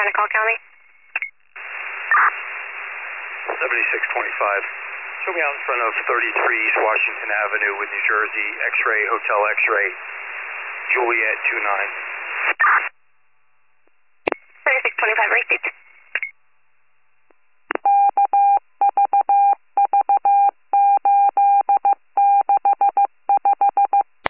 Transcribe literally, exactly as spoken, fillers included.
Senecal County. seventy-six twenty-five. Show me out in front of thirty-three East Washington Avenue with New Jersey, X-ray, Hotel X-ray, Juliet two nine. seventy-six twenty-five, received.